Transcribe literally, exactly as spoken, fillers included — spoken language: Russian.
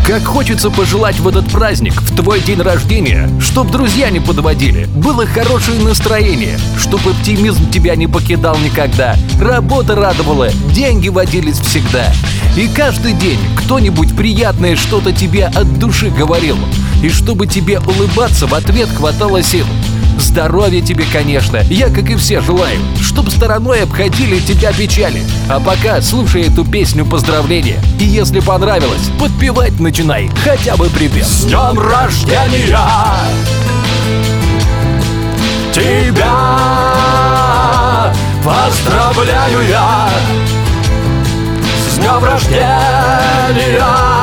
Как хочется пожелать в этот праздник, в твой день рождения, чтоб друзья не подводили, было хорошее настроение, чтоб оптимизм тебя не покидал никогда, работа радовала, деньги водились всегда. И каждый день кто-нибудь приятное что-то тебе от души говорил, и чтобы тебе улыбаться в ответ хватало сил. Здоровья тебе, конечно, я, как и все, желаю, чтоб стороной обходили тебя печали. А пока слушай эту песню поздравления, и если понравилось, подпевать начинай, хотя бы припев. С днем рождения тебя поздравляю я, с днем рождения